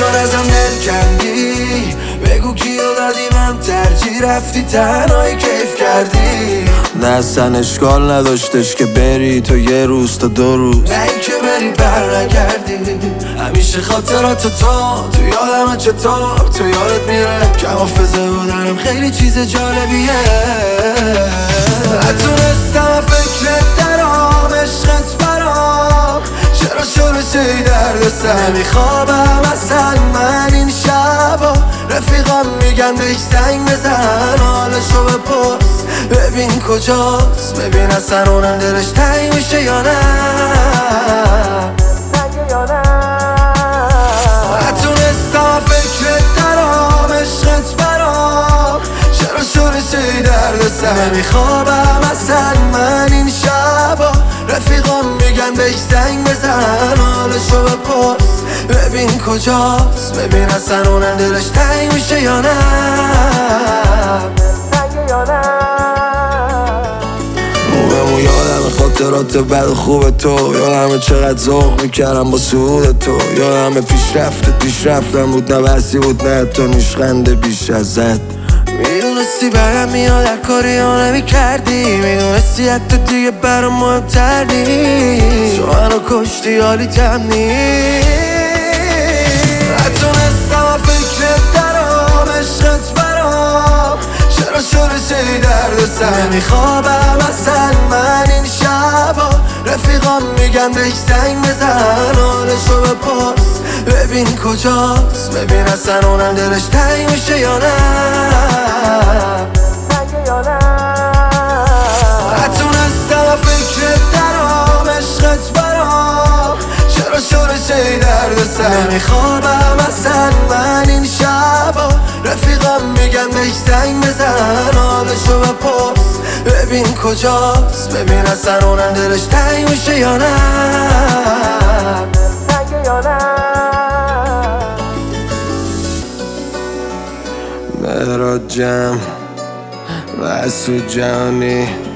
چون ازم دل کندی، بگو کیو دادی من ترجیح رفتی تنهایی کیف کردی. نه اصلا اشکال نداشتش که بری تو یه روز تا 2 روز، نه این که بری بر نگردی. همیشه خاطرات تو یادم چطور تو یادت میره. کم حافظه بودنم خیلی چیز جالبیه. نتونستم فکرت درام، عشقت برام چرا شروع درد سر. نمیخوابم اصلا من این شبا، رفیقام میگن بهش زنگ بزن حالشو بپرس ببین کجاست، ببین اصلا اونم دلش تنگ میشه یا نه. نتونستم فکرت درام، عشقت برام چرا شروع درد سر. نمیخوابم اصلا من این شبا، رفیقام میگن بهش زنگ بزن حالشو بپرس ببین کجاست، ببین اصلا اونم دلش تنگ میشه یا نه. موبمو یادم خاطرات بد و خوب تو، یادم چقدر ذوق میکردم با سعود تو، یادم پیشرفتم بود نه بحثی بود نه تو نیشخنده بیش ازت. میدونستی برم میاد هر کاری ها نمیکردی، میدونستی حتی دیگه برام مهمتر نیست. تو منو کشتی حالیتم نیست. نتونستم فکرت درام، عشقت برام چرا شروع درد سر. نمیخوابم اصلا من این شبا، رفیقام میگن بهش زنگ بزن حالشو بپرس ببین کجاست، ببین اصلا اونم دلش تنگ میشه یا نه. نتونستم فکرت درام، عشقت برام چرا شروع درد سر. نمیخوابم اصلا من این شبا، رفیقام میگن بهش زنگ بزن حالشو بپرس ببین کجاست، ببین اصلا اونم دلش تنگ میشه یا نه. مهراد جمع و اسود جهانی